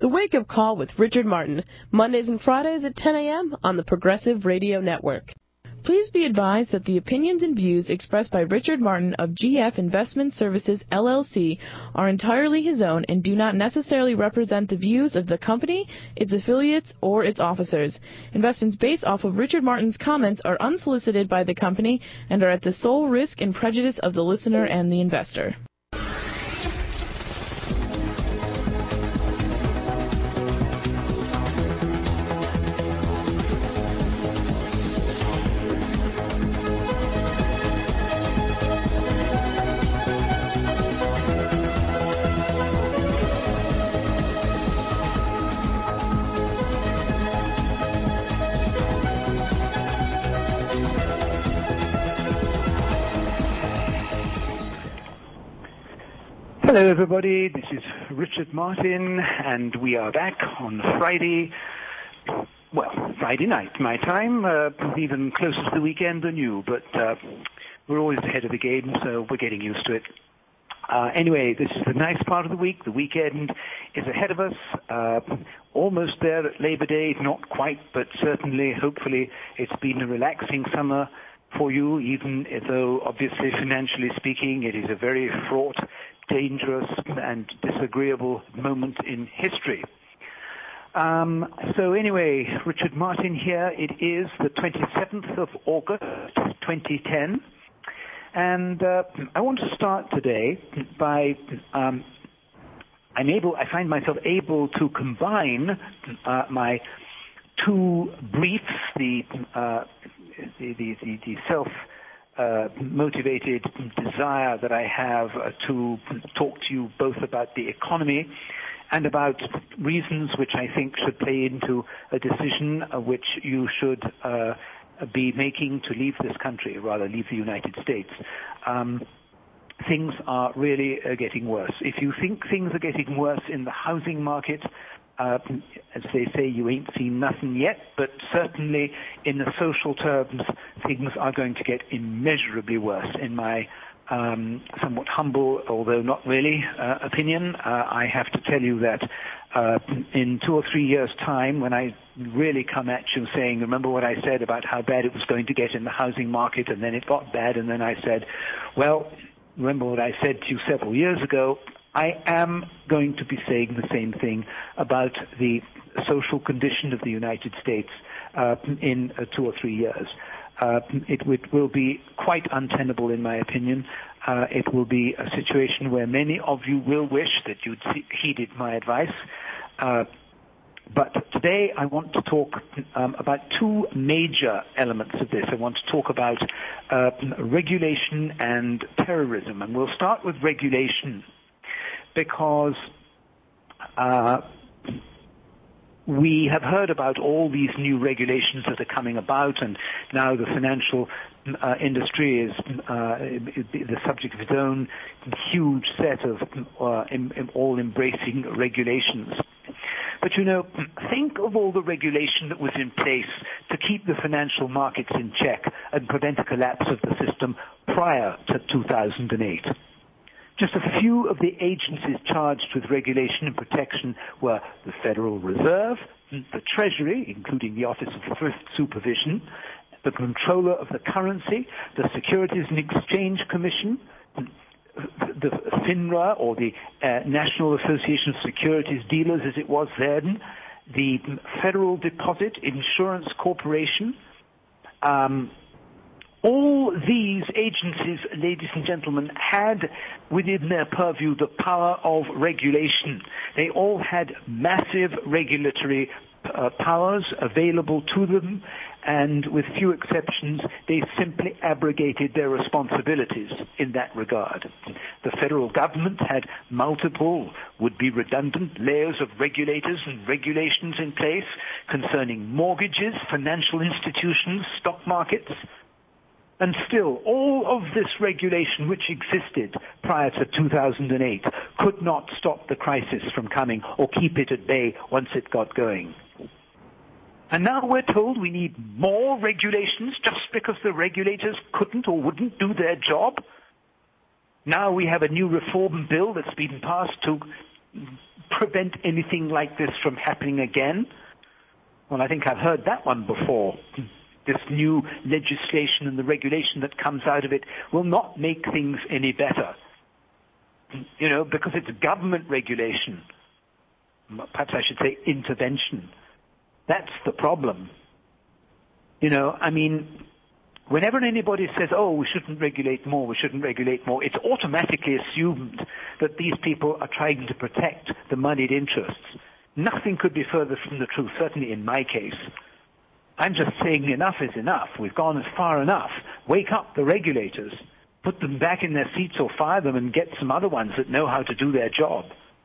The Wake Up Call with Richard Martin, Mondays and Fridays at 10 a.m. on the Progressive Radio Network. Please be advised that the opinions and views expressed by Richard Martin of GF Investment Services, LLC are entirely his own and do not necessarily represent the views of the company, its affiliates, or its officers. Investments based off of Richard Martin's comments are unsolicited by the company and are at the sole risk and prejudice of the listener and the investor. Hello everybody, this is Richard Martin and we are back on Friday night my time, even closer to the weekend than you, but we're always ahead of the game, so we're getting used to it. Anyway, this is the nice part of the week. The weekend is ahead of us, almost there at Labor Day, not quite, but certainly, hopefully, it's been a relaxing summer for you, even though obviously financially speaking it is a very fraught, dangerous and disagreeable moment in history. So anyway, Richard Martin here. It is the 27th of August, 2010. And I want to start today by I find myself able to combine my two briefs, the self-motivated desire that I have to talk to you both about the economy and about reasons which I think should play into a decision which you should be making to leave this country, rather leave the United States. Things are really getting worse. If you think things are getting worse in the housing market, as they say, you ain't seen nothing yet, but certainly in the social terms, things are going to get immeasurably worse. In my somewhat humble, although not really, opinion, I have to tell you that in 2 or 3 years' time, when I really come at you saying, remember what I said about how bad it was going to get in the housing market, and then it got bad, and then I said, well, remember what I said to you several years ago, I am going to be saying the same thing about the social condition of the United States in 2 or 3 years. It will be quite untenable, in my opinion. It will be a situation where many of you will wish that you'd heeded my advice. But today I want to talk about two major elements of this. I want to talk about regulation and terrorism. And we'll start with regulation, because we have heard about all these new regulations that are coming about, and now the financial industry is the subject of its own huge set of all-embracing regulations. But you know, think of all the regulation that was in place to keep the financial markets in check and prevent a collapse of the system prior to 2008. Just a few of the agencies charged with regulation and protection were the Federal Reserve, the Treasury, including the Office of Thrift Supervision, the Controller of the Currency, the Securities and Exchange Commission, the FINRA, or the National Association of Securities Dealers as it was then, the Federal Deposit Insurance Corporation. All these agencies, ladies and gentlemen, had within their purview the power of regulation. They all had massive regulatory powers available to them, and with few exceptions, they simply abrogated their responsibilities in that regard. The federal government had multiple, would-be redundant, layers of regulators and regulations in place concerning mortgages, financial institutions, stock markets. And still, all of this regulation which existed prior to 2008 could not stop the crisis from coming or keep it at bay once it got going. And now we're told we need more regulations just because the regulators couldn't or wouldn't do their job. Now we have a new reform bill that's been passed to prevent anything like this from happening again? Well, I think I've heard that one before. This new legislation and the regulation that comes out of it will not make things any better. Because it's government regulation. Perhaps I should say intervention. That's the problem. Whenever anybody says, we shouldn't regulate more, it's automatically assumed that these people are trying to protect the moneyed interests. Nothing could be further from the truth, certainly in my case. I'm just saying enough is enough. We've gone far enough. Wake up the regulators. Put them back in their seats or fire them and get some other ones that know how to do their job.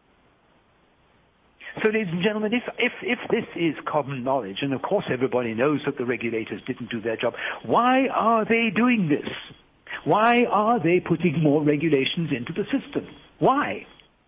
So, ladies and gentlemen, if this is common knowledge, and of course everybody knows that the regulators didn't do their job, why are they doing this? Why are they putting more regulations into the system? Why?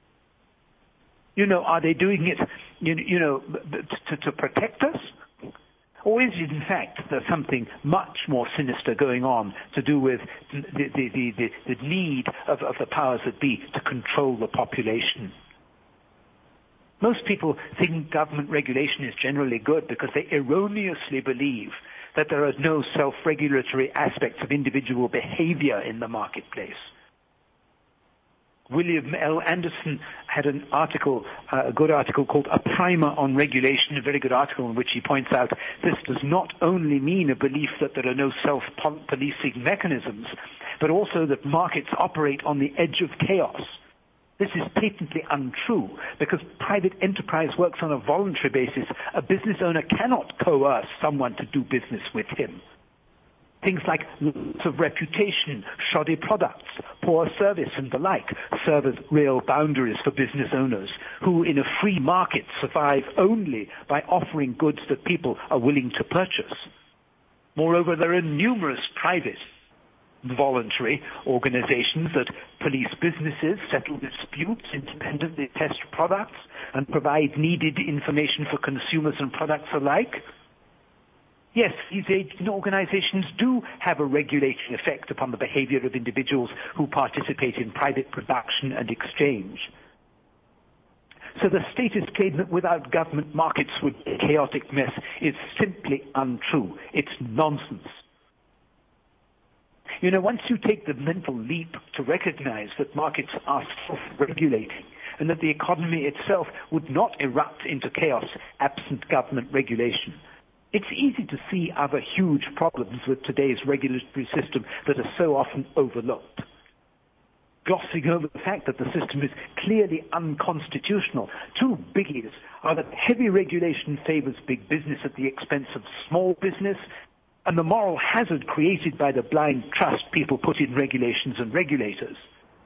Are they doing it, to protect us? Or is it, in fact, there's something much more sinister going on to do with the need of the powers that be to control the population? Most people think government regulation is generally good because they erroneously believe that there are no self-regulatory aspects of individual behavior in the marketplace. William L. Anderson had an article, a good article called A Primer on Regulation, a very good article in which he points out this does not only mean a belief that there are no self-policing mechanisms, but also that markets operate on the edge of chaos. This is patently untrue because private enterprise works on a voluntary basis. A business owner cannot coerce someone to do business with him. Things like loss of reputation, shoddy products, poor service, and the like serve as real boundaries for business owners who, in a free market, survive only by offering goods that people are willing to purchase. Moreover, there are numerous private voluntary organizations that police businesses, settle disputes, independently test products, and provide needed information for consumers and products alike. Yes, these organizations do have a regulating effect upon the behavior of individuals who participate in private production and exchange. So the stated claim that without government markets would be a chaotic mess is simply untrue. It's nonsense. Once you take the mental leap to recognize that markets are self-regulating and that the economy itself would not erupt into chaos absent government regulation, it's easy to see other huge problems with today's regulatory system that are so often overlooked. Glossing over the fact that the system is clearly unconstitutional, two biggies are that heavy regulation favors big business at the expense of small business, and the moral hazard created by the blind trust people put in regulations and regulators.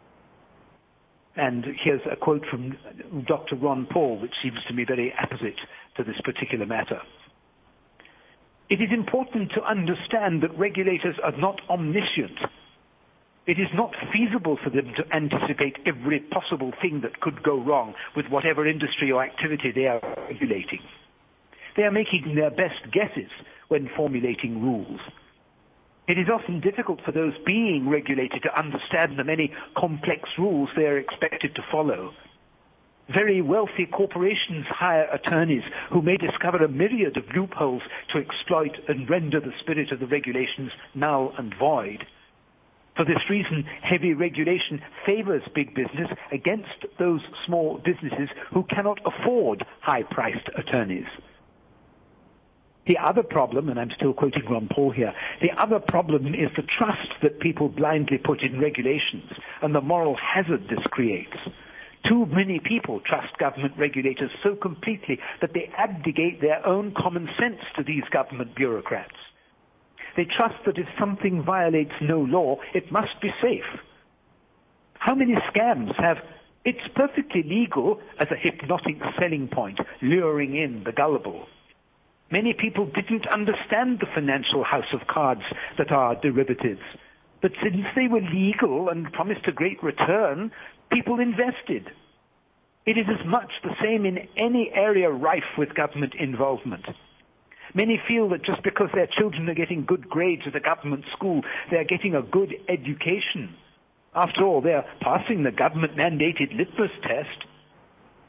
And here's a quote from Dr. Ron Paul, which seems to me very apposite to this particular matter. It is important to understand that regulators are not omniscient. It is not feasible for them to anticipate every possible thing that could go wrong with whatever industry or activity they are regulating. They are making their best guesses when formulating rules. It is often difficult for those being regulated to understand the many complex rules they are expected to follow. Very wealthy corporations hire attorneys who may discover a myriad of loopholes to exploit and render the spirit of the regulations null and void. For this reason, heavy regulation favors big business against those small businesses who cannot afford high-priced attorneys. The other problem, and I'm still quoting Ron Paul here, the other problem is the trust that people blindly put in regulations and the moral hazard this creates. Too many people trust government regulators so completely that they abdicate their own common sense to these government bureaucrats. They trust that if something violates no law, it must be safe. How many scams have "it's perfectly legal" as a hypnotic selling point, luring in the gullible? Many people didn't understand the financial house of cards that are derivatives. But since they were legal and promised a great return, people invested. It is as much the same in any area rife with government involvement. Many feel that just because their children are getting good grades at a government school, they are getting a good education. After all, they are passing the government-mandated litmus test.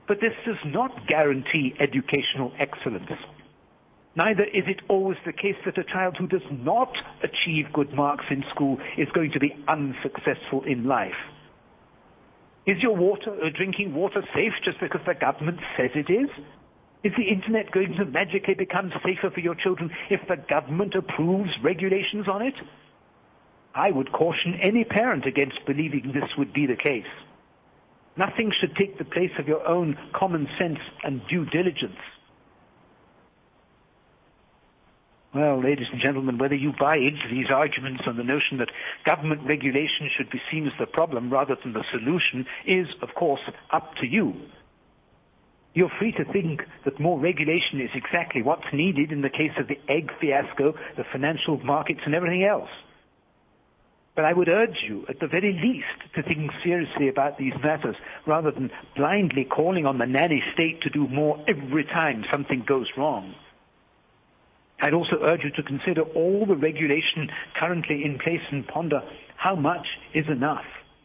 But this does not guarantee educational excellence. Neither is it always the case that a child who does not achieve good marks in school is going to be unsuccessful in life. Is your drinking water safe just because the government says it is? Is the internet going to magically become safer for your children if the government approves regulations on it? I would caution any parent against believing this would be the case. Nothing should take the place of your own common sense and due diligence. Well, ladies and gentlemen, whether you buy into these arguments on the notion that government regulation should be seen as the problem rather than the solution is, of course, up to you. You're free to think that more regulation is exactly what's needed in the case of the egg fiasco, the financial markets, and everything else. But I would urge you, at the very least, to think seriously about these matters rather than blindly calling on the nanny state to do more every time something goes wrong. I'd also urge you to consider all the regulation currently in place and ponder how much is enough.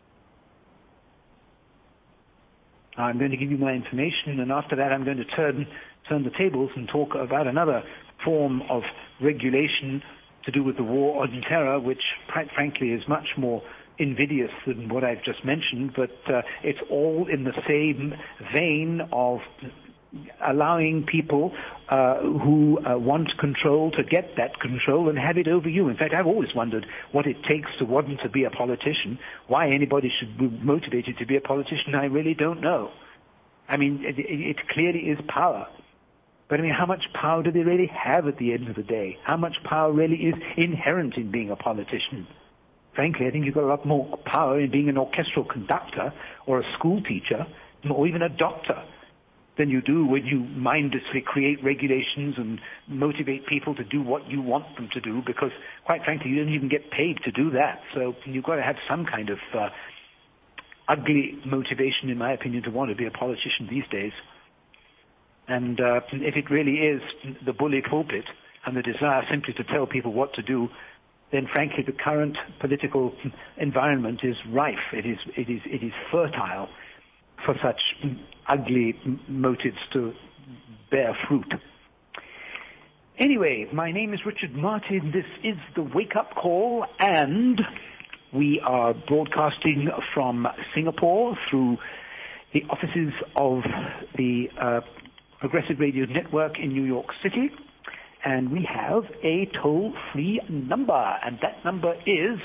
I'm going to give you my information, and after that I'm going to turn the tables and talk about another form of regulation to do with the war on terror, which, quite frankly, is much more invidious than what I've just mentioned, but it's all in the same vein of allowing people who want control to get that control and have it over you. In fact, I've always wondered what it takes to want to be a politician. Why anybody should be motivated to be a politician, I really don't know. I mean, it clearly is power. But I mean, how much power do they really have at the end of the day? How much power really is inherent in being a politician? Frankly, I think you've got a lot more power in being an orchestral conductor or a school teacher or even a doctor than you do when you mindlessly create regulations and motivate people to do what you want them to do, because, quite frankly, you don't even get paid to do that. So you've got to have some kind of ugly motivation, in my opinion, to want to be a politician these days. And if it really is the bully pulpit and the desire simply to tell people what to do, then frankly the current political environment is rife. It is fertile for such ugly motives to bear fruit. Anyway, my name is Richard Martin. This is the Wake Up Call, and we are broadcasting from Singapore through the offices of the Progressive Radio Network in New York City. And we have a toll-free number, and that number is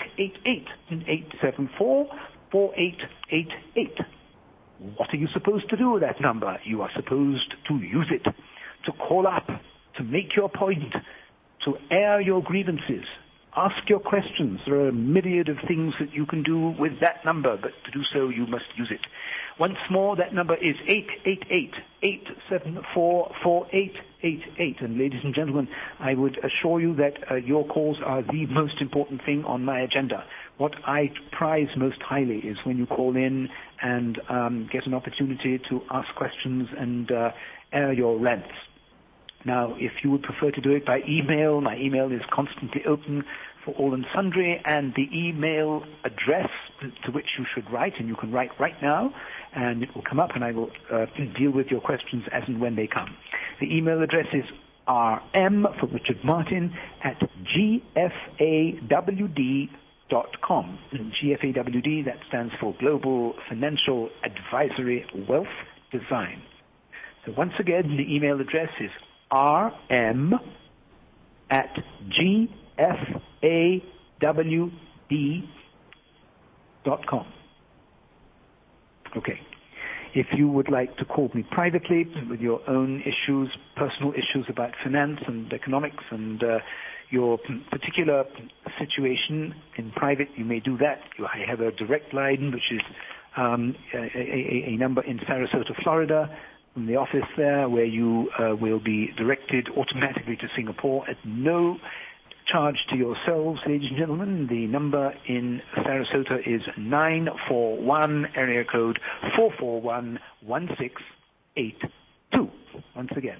888-874-4888. What are you supposed to do with that number? You are supposed to use it, to call up, to make your point, to air your grievances, ask your questions. There are a myriad of things that you can do with that number, but to do so you must use it. Once more, that number is 888-874-4888. And ladies and gentlemen, I would assure you that your calls are the most important thing on my agenda. What I prize most highly is when you call in and get an opportunity to ask questions and air your rants. Now, if you would prefer to do it by email, my email is constantly open for all and sundry, and the email address to which you should write, and you can write right now, and it will come up, and I will deal with your questions as and when they come. The email address is rm for Richard Martin at gfawd.com. And GFAWD, that stands for Global Financial Advisory Wealth Design. So once again, the email address is rm at gfawd.com. Okay. If you would like to call me privately with your own issues, personal issues about finance and economics and your particular situation in private, you may do that. I have a direct line, which is a number in Sarasota, Florida, from the office there, where you will be directed automatically to Singapore at no charge to yourselves, ladies and gentlemen. The number in Sarasota is 941, area code 441-1682. Once again,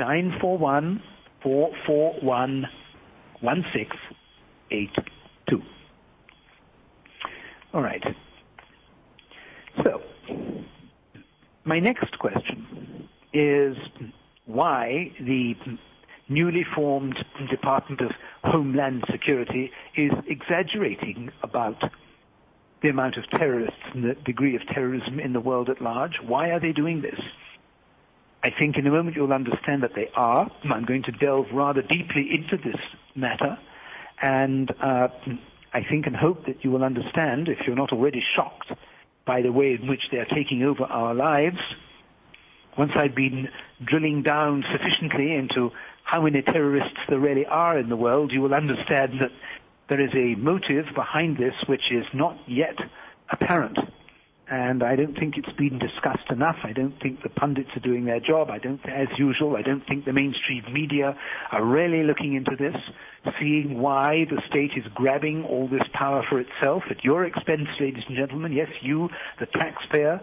941-441-1682. All right. So, My next question is why the newly formed Department of Homeland Security is exaggerating about the amount of terrorists and the degree of terrorism in the world at large. Why are they doing this? I think in a moment you'll understand that they are. I'm going to delve rather deeply into this matter, and I think and hope that you will understand, if you're not already shocked by the way in which they are taking over our lives. Once I've been drilling down sufficiently into how many terrorists there really are in the world, you will understand that there is a motive behind this which is not yet apparent. And I don't think it's been discussed enough. I don't think the pundits are doing their job. As usual, I don't think the mainstream media are really looking into this, seeing why the state is grabbing all this power for itself at your expense, ladies and gentlemen. Yes, you, the taxpayer.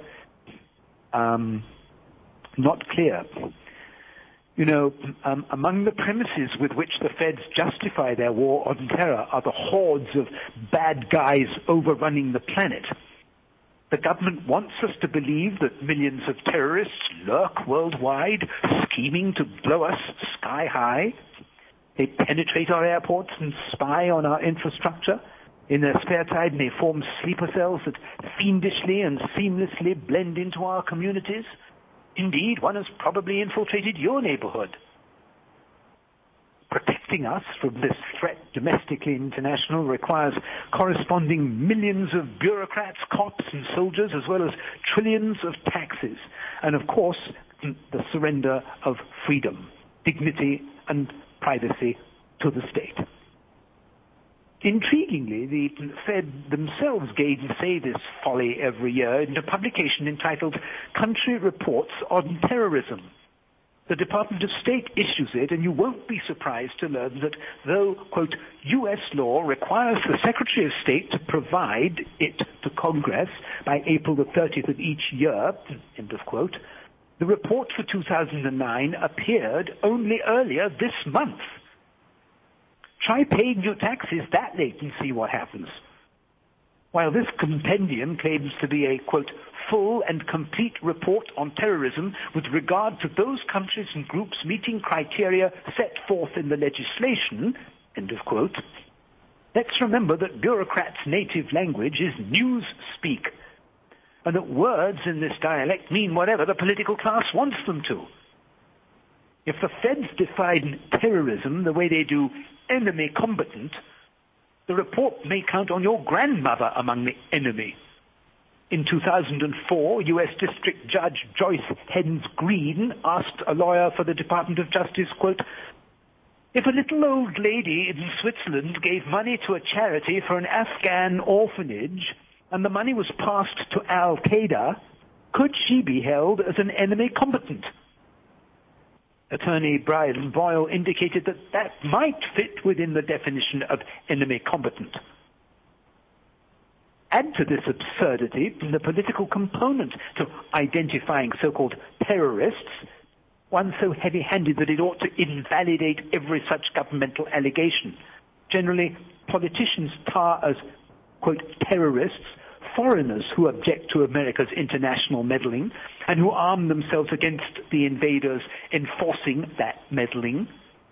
Not clear. You know, among the premises with which the feds justify their war on terror are the hordes of bad guys overrunning the planet. The government wants us to believe that millions of terrorists lurk worldwide, scheming to blow us sky high. They penetrate our airports and spy on our infrastructure. In their spare time, they form sleeper cells that fiendishly and seamlessly blend into our communities. Indeed, one has probably infiltrated your neighborhood. Protecting us from this threat domestically and international requires corresponding millions of bureaucrats, cops and soldiers, as well as trillions of taxes. And of course, the surrender of freedom, dignity and privacy to the state. Intriguingly, the Fed themselves gainsay this folly every year in a publication entitled Country Reports on Terrorism. The Department of State issues it, and you won't be surprised to learn that though, quote, U.S. law requires the Secretary of State to provide it to Congress by April the 30th of each year, end of quote, the report for 2009 appeared only earlier this month. Try paying your taxes that late and see what happens. While this compendium claims to be a, quote, full and complete report on terrorism with regard to those countries and groups meeting criteria set forth in the legislation, end of quote, let's remember that bureaucrats' native language is news-speak, and that words in this dialect mean whatever the political class wants them to. If the feds define terrorism the way they do enemy combatant, the report may count on your grandmother among the enemy. In 2004, U.S. District Judge Joyce Hens Green asked a lawyer for the Department of Justice, quote, if a little old lady in Switzerland gave money to a charity for an Afghan orphanage and the money was passed to Al-Qaeda, could she be held as an enemy combatant? Attorney Brian Boyle indicated that might fit within the definition of enemy combatant. Add to this absurdity the political component to identifying so-called terrorists, one so heavy-handed that it ought to invalidate every such governmental allegation. Generally, politicians tar as, quote, terrorists foreigners who object to America's international meddling and who arm themselves against the invaders enforcing that meddling.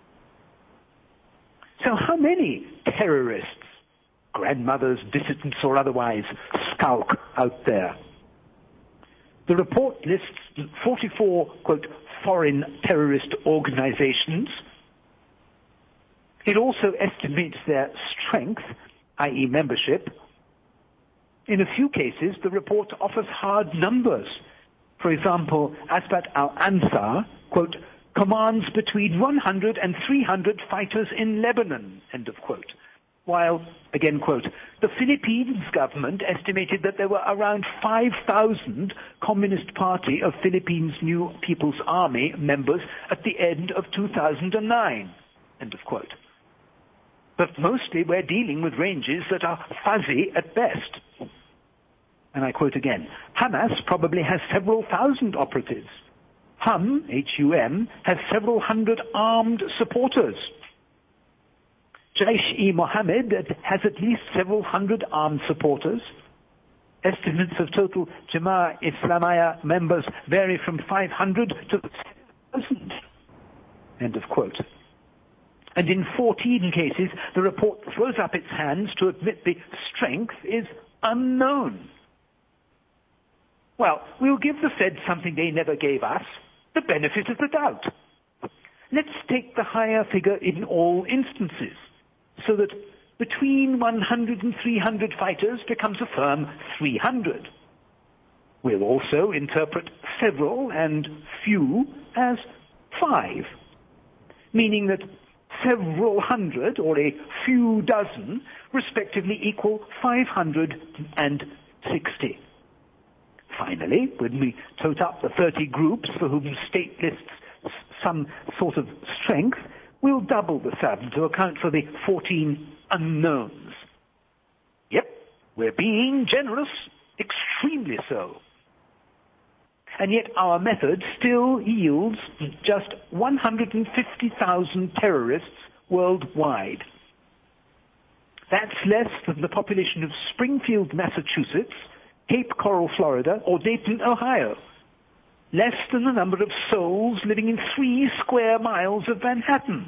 So how many terrorists, grandmothers, dissidents or otherwise, skulk out there? The report lists 44, quote, foreign terrorist organizations. It also estimates their strength, i.e. membership. In a few cases, the report offers hard numbers. For example, Asbat al-Ansar, quote, commands between 100 and 300 fighters in Lebanon, end of quote. While, again, quote, the Philippines government estimated that there were around 5,000 Communist Party of Philippines New People's Army members at the end of 2009, end of quote. But mostly we're dealing with ranges that are fuzzy at best. And I quote again, Hamas probably has several thousand operatives. HUM, H-U-M, has several hundred armed supporters. Jaish-e-Mohammed has at least several hundred armed supporters. Estimates of total Jemaah Islamiyah members vary from 500 to 1,000. End of quote. And in 14 cases, the report throws up its hands to admit the strength is unknown. Well, we'll give the Fed something they never gave us, the benefit of the doubt. Let's take the higher figure in all instances, so that between 100 and 300 fighters becomes a firm 300. We'll also interpret several and few as 5, meaning that several hundred or a few dozen respectively equal 560. Finally, when we total up the 30 groups for whom the state lists some sort of strength, we'll double the sum to account for the 14 unknowns. Yep, we're being generous, extremely so. And yet our method still yields just 150,000 terrorists worldwide. That's less than the population of Springfield, Massachusetts, Cape Coral, Florida, or Dayton, Ohio. Less than the number of souls living in 3 square miles of Manhattan.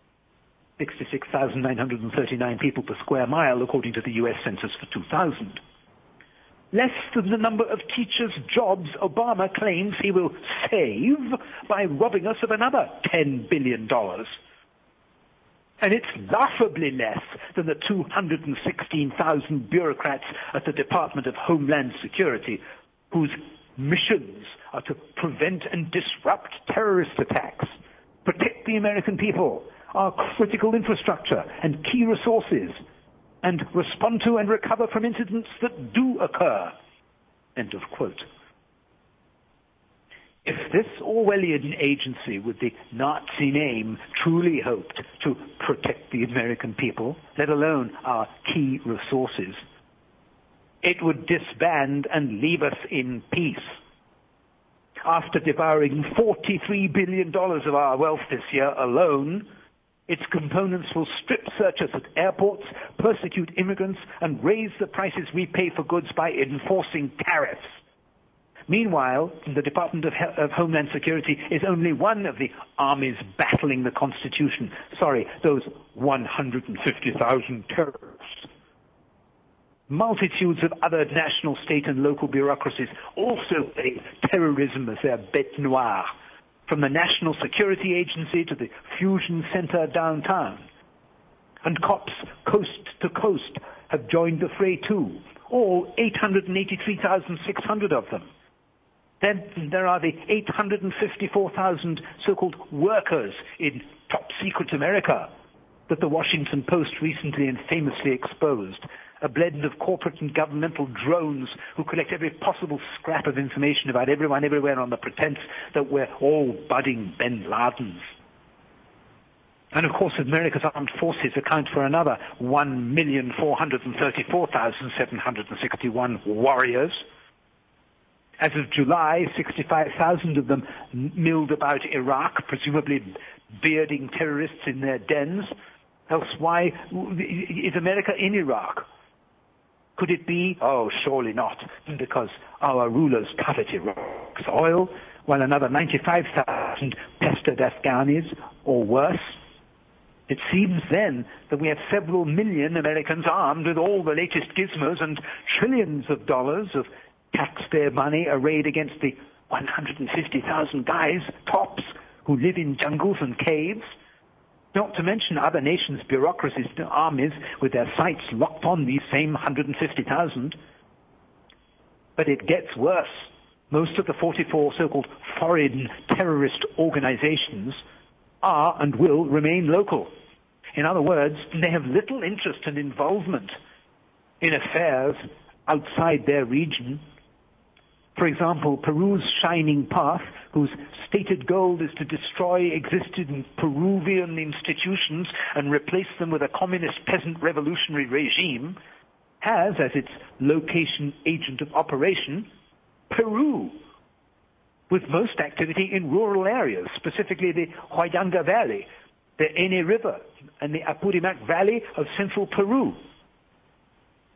66,939 people per square mile, according to the U.S. Census for 2000. Less than the number of teachers' jobs Obama claims he will save by robbing us of another $10 billion. And it's laughably less than the 216,000 bureaucrats at the Department of Homeland Security whose missions are to prevent and disrupt terrorist attacks, protect the American people, our critical infrastructure and key resources, and respond to and recover from incidents that do occur. End of quote. If this Orwellian agency with the Nazi name truly hoped to protect the American people, let alone our key resources, it would disband and leave us in peace. After devouring $43 billion of our wealth this year alone, its components will strip search us at airports, persecute immigrants, and raise the prices we pay for goods by enforcing tariffs. Meanwhile, the Department of Homeland Security is only one of the armies battling the Constitution. Sorry, those 150,000 terrorists. Multitudes of other national, state, and local bureaucracies also play terrorism as their bête noire, from the National Security Agency to the Fusion Center downtown. And cops coast to coast have joined the fray too, all 883,600 of them. Then there are the 854,000 so-called workers in top secret America that the Washington Post recently and famously exposed, a blend of corporate and governmental drones who collect every possible scrap of information about everyone everywhere on the pretense that we're all budding bin Ladens. And of course, America's armed forces account for another 1,434,761 warriors. As of July, 65,000 of them milled about Iraq, presumably bearding terrorists in their dens. Else why is America in Iraq? Could it be? Oh, surely not, because our rulers covet Iraq's oil, while another 95,000 pestered Afghanis, or worse. It seems then that we have several million Americans armed with all the latest gizmos and trillions of dollars of taxpayer money arrayed against the 150,000 guys, tops, who live in jungles and caves. Not to mention other nations' bureaucracies and armies with their sights locked on these same 150,000. But it gets worse. Most of the 44 so-called foreign terrorist organizations are and will remain local. In other words, they have little interest and involvement in affairs outside their region. For example, Peru's Shining Path, whose stated goal is to destroy existing Peruvian institutions and replace them with a communist peasant revolutionary regime, has as its location agent of operation Peru, with most activity in rural areas, specifically the Huallanga Valley, the Ene River, and the Apurimac Valley of central Peru.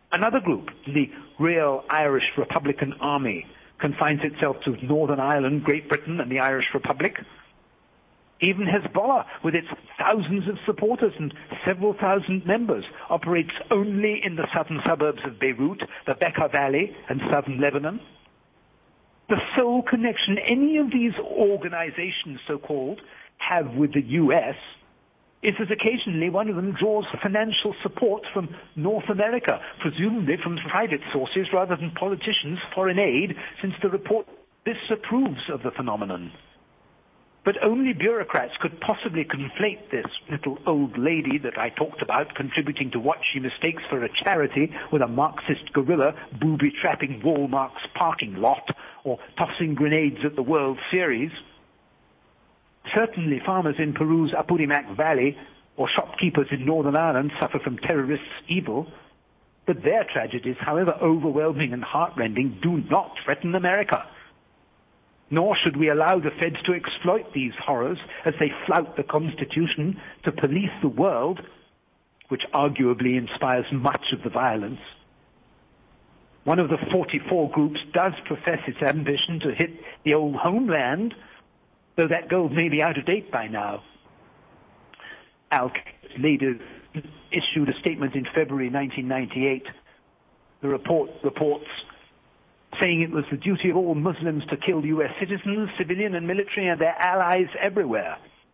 Another group, the Royal Irish Republican Army, confines itself to Northern Ireland, Great Britain, and the Irish Republic. Even Hezbollah, with its thousands of supporters and several thousand members, operates only in the southern suburbs of Beirut, the Bekaa Valley, and southern Lebanon. The sole connection any of these organizations, so-called, have with the U.S. is that occasionally one of them draws financial support from North America, presumably from private sources rather than politicians' foreign aid, since the report disapproves of the phenomenon. But only bureaucrats could possibly conflate this little old lady that I talked about contributing to what she mistakes for a charity with a Marxist guerrilla booby-trapping Walmart's parking lot or tossing grenades at the World Series. Certainly farmers in Peru's Apurimac Valley or shopkeepers in Northern Ireland suffer from terrorists' evil, but their tragedies, however overwhelming and heartrending, do not threaten America. Nor should we allow the feds to exploit these horrors as they flout the Constitution to police the world, which arguably inspires much of the violence. One of the 44 groups does profess its ambition to hit the old homeland, though that goal may be out of date by now. Al-Qaeda leader issued a statement in February 1998. The reports saying it was the duty of all Muslims to kill U.S. citizens, civilian and military, and their allies everywhere.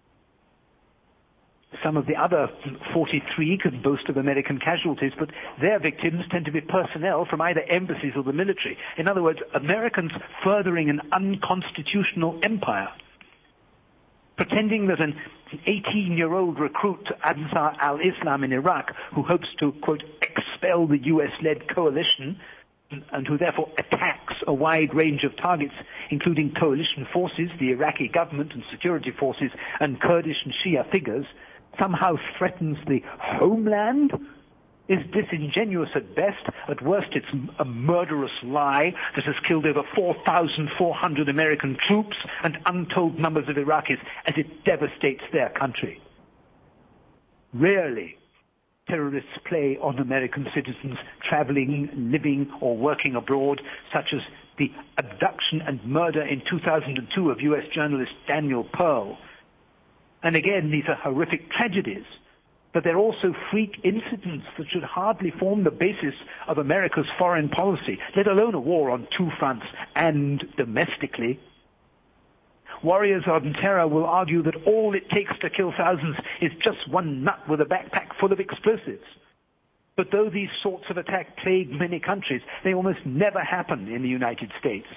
Some of the other 43 could boast of American casualties, but their victims tend to be personnel from either embassies or the military. In other words, Americans furthering an unconstitutional empire. Pretending that an 18-year-old recruit to Ansar al-Islam in Iraq, who hopes to, quote, expel the U.S.-led coalition, and who therefore attacks a wide range of targets, including coalition forces, the Iraqi government and security forces, and Kurdish and Shia figures, somehow threatens the homeland, is disingenuous at best. At worst, it's a murderous lie that has killed over 4,400 American troops and untold numbers of Iraqis as it devastates their country. Rarely terrorists play on American citizens traveling, living, or working abroad, such as the abduction and murder in 2002 of U.S. journalist Daniel Pearl. And again, these are horrific tragedies, but they're also freak incidents that should hardly form the basis of America's foreign policy, let alone a war on two fronts and domestically. Warriors on terror will argue that all it takes to kill thousands is just one nut with a backpack full of explosives. But though these sorts of attacks plague many countries, they almost never happen in the United States.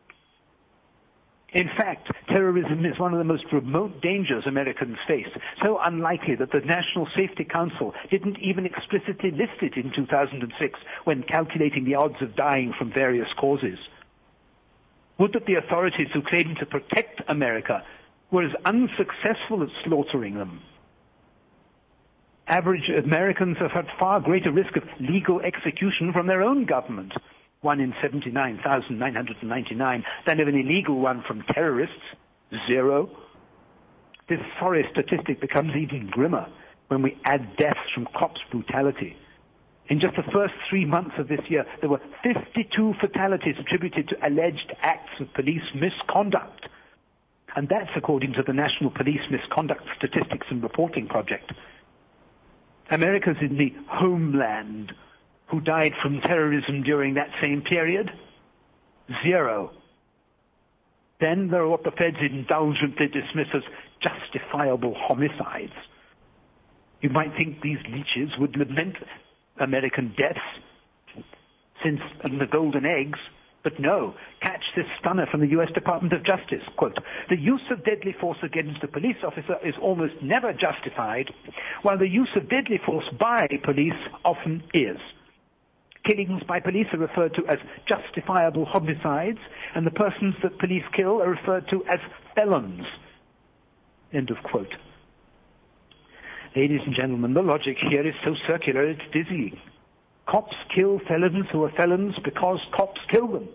In fact, terrorism is one of the most remote dangers Americans face, so unlikely that the National Safety Council didn't even explicitly list it in 2006 when calculating the odds of dying from various causes. Would that the authorities who claim to protect America were as unsuccessful at slaughtering them. Average Americans have had far greater risk of legal execution from their own government, 1 in 79,999, than of an illegal one from terrorists, 0. This sorry statistic becomes even grimmer when we add deaths from cops' brutality. In just the first 3 months of this year, there were 52 fatalities attributed to alleged acts of police misconduct. And that's according to the National Police Misconduct Statistics and Reporting Project. Americans in the homeland who died from terrorism during that same period, 0. Then there are what the feds indulgently dismiss as justifiable homicides. You might think these leeches would lament American deaths since the golden eggs, but no. Catch this stunner from the U.S. Department of Justice. Quote, the use of deadly force against a police officer is almost never justified, while the use of deadly force by police often is. Killings by police are referred to as justifiable homicides, and the persons that police kill are referred to as felons. End of quote. Ladies and gentlemen, the logic here is so circular it's dizzying. Cops kill felons who are felons because cops kill them.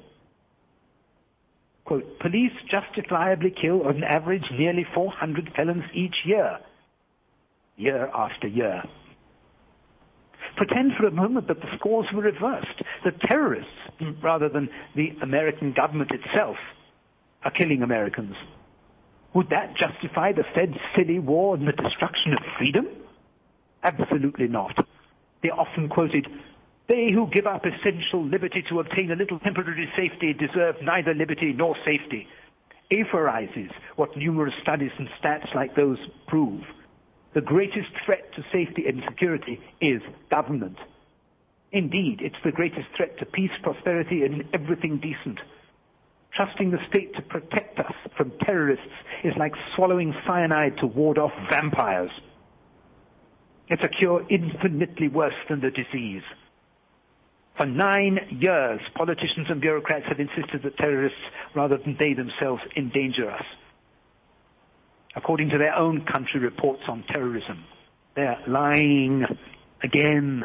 Quote, police justifiably kill on average nearly 400 felons each year, year after year. Pretend for a moment that the scores were reversed, that terrorists, rather than the American government itself, are killing Americans. Would that justify the Fed's silly war and the destruction of freedom? Absolutely not. They're often quoted, "They who give up essential liberty to obtain a little temporary safety deserve neither liberty nor safety," aphorizes what numerous studies and stats like those prove. The greatest threat to safety and security is government. Indeed, it's the greatest threat to peace, prosperity, and everything decent. Trusting the state to protect us from terrorists is like swallowing cyanide to ward off vampires. It's a cure infinitely worse than the disease. For 9 years, politicians and bureaucrats have insisted that terrorists, rather than they themselves, endanger us. According to their own country reports on terrorism, they're lying again.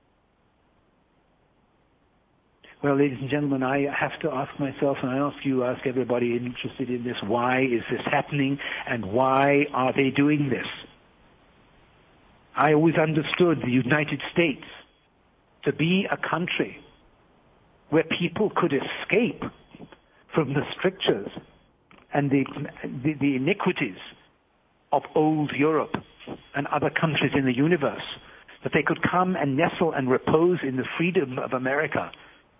Well, ladies and gentlemen, I have to ask myself, and I ask everybody interested in this, why is this happening, and why are they doing this? I always understood the United States to be a country where people could escape from the strictures and the iniquities of old Europe and other countries in the universe, that they could come and nestle and repose in the freedom of America.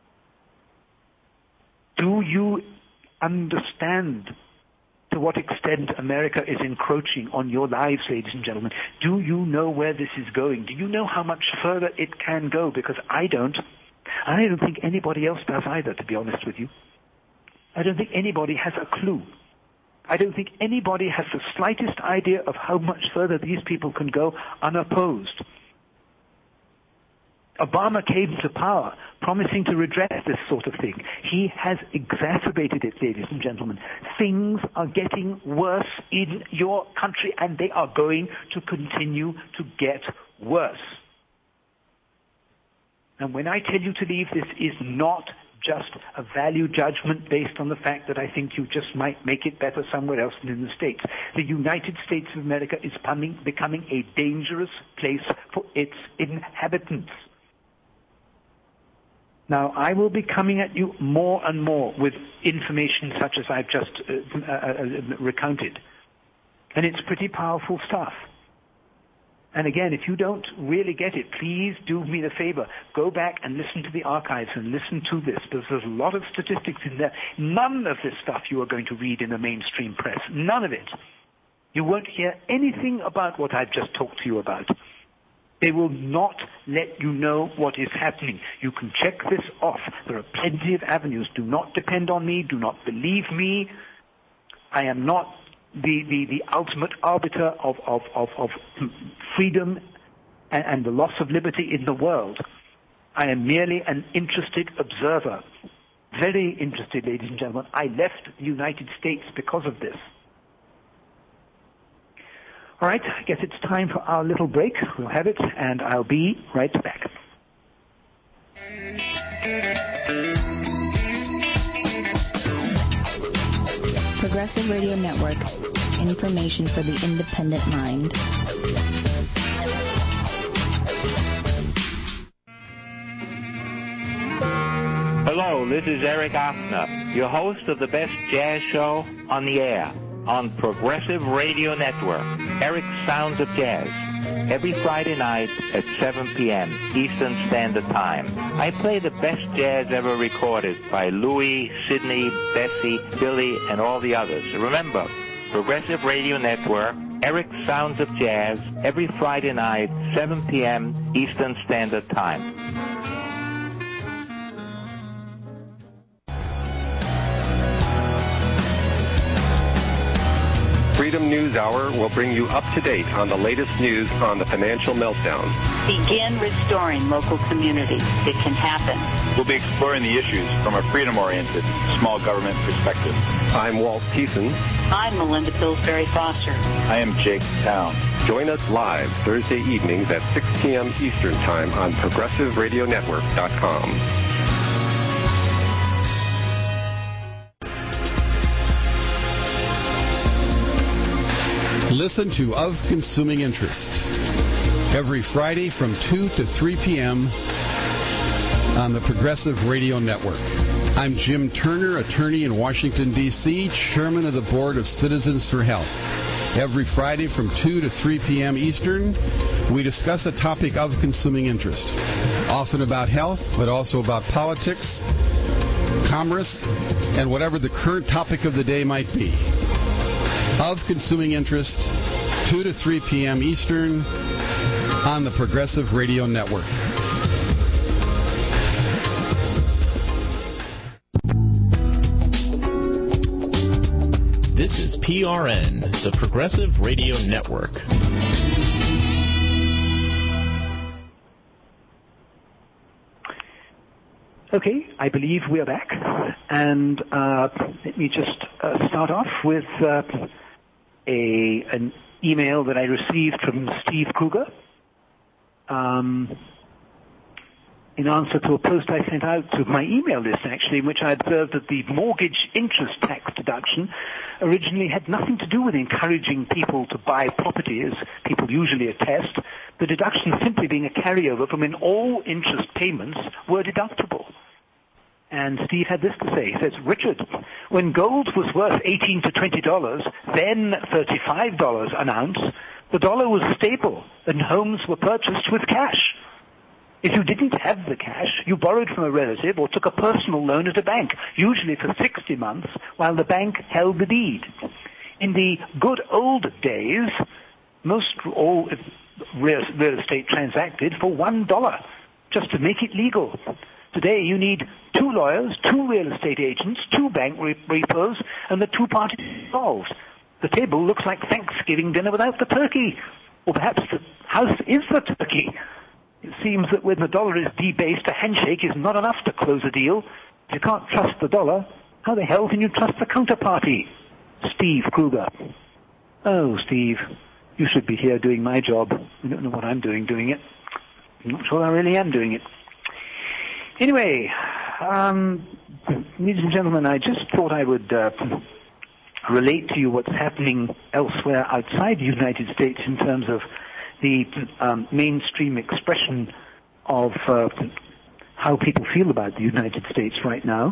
Do you understand to what extent America is encroaching on your lives, ladies and gentlemen? Do you know where this is going? Do you know how much further it can go? Because I don't. And I don't think anybody else does either, to be honest with you. I don't think anybody has a clue. I don't think anybody has the slightest idea of how much further these people can go unopposed. Obama came to power promising to redress this sort of thing. He has exacerbated it, ladies and gentlemen. Things are getting worse in your country, and they are going to continue to get worse. And when I tell you to leave, this is not just a value judgment based on the fact that I think you just might make it better somewhere else than in the States. The United States of America is becoming a dangerous place for its inhabitants. Now, I will be coming at you more and more with information such as I've just recounted. And it's pretty powerful stuff. And again, if you don't really get it, please do me the favor. Go back and listen to the archives and listen to this, because there's a lot of statistics in there. None of this stuff you are going to read in the mainstream press. None of it. You won't hear anything about what I've just talked to you about. They will not let you know what is happening. You can check this off. There are plenty of avenues. Do not depend on me. Do not believe me. I am not the ultimate arbiter of freedom and the loss of liberty in the world. I am merely an interested observer. Very interested, ladies and gentlemen. I left the United States because of this. All right, I guess it's time for our little break. We'll have it, and I'll be right back. Progressive Radio Network. Information for the independent mind. Hello, this is Eric Offner, your host of the best jazz show on the air on Progressive Radio Network, Eric's Sounds of Jazz, every Friday night at 7 p.m. Eastern Standard Time. I play the best jazz ever recorded by Louis, Sidney, Bessie, Billy, and all the others. Remember, Progressive Radio Network, Eric's Sounds of Jazz, every Friday night, 7 p.m. Eastern Standard Time. Freedom News Hour will bring you up to date on the latest news on the financial meltdown. Begin restoring local communities. It can happen. We'll be exploring the issues from a freedom-oriented, small government perspective. I'm Walt Thiessen. I'm Melinda Pillsbury Foster. I am Jake Town. Join us live Thursday evenings at 6 p.m. Eastern Time on ProgressiveRadioNetwork.com. Listen to Of Consuming Interest every Friday from 2 to 3 p.m. on the Progressive Radio Network. I'm Jim Turner, attorney in Washington, D.C., chairman of the Board of Citizens for Health. Every Friday from 2 to 3 p.m. Eastern, we discuss a topic of consuming interest, often about health, but also about politics, commerce, and whatever the current topic of the day might be. Of consuming interest, 2 to 3 p.m. Eastern on the Progressive Radio Network. This is PRN, the Progressive Radio Network. Okay, I believe we are back. And let me just start off with an email that I received from Steve Kruger in answer to a post I sent out to my email list, actually, in which I observed that the mortgage interest tax deduction originally had nothing to do with encouraging people to buy property, as people usually attest, the deduction simply being a carryover from when all interest payments were deductible. And Steve had this to say. He says, Richard, when gold was worth $18 to $20, then $35 an ounce, the dollar was stable and homes were purchased with cash. If you didn't have the cash, you borrowed from a relative or took a personal loan at a bank, usually for 60 months, while the bank held the deed. In the good old days, most all real estate transacted for $1, just to make it legal. Today you need 2 lawyers, 2 real estate agents, 2 bank repos, and the 2 parties involved. The table looks like Thanksgiving dinner without the turkey. Or perhaps the house is the turkey. It seems that when the dollar is debased, a handshake is not enough to close a deal. If you can't trust the dollar, how the hell can you trust the counterparty? Steve Kruger. Oh, Steve, you should be here doing my job. I don't know what I'm doing it. I'm not sure I really am doing it. Anyway, ladies and gentlemen, I just thought I would relate to you what's happening elsewhere outside the United States in terms of the mainstream expression of how people feel about the United States right now.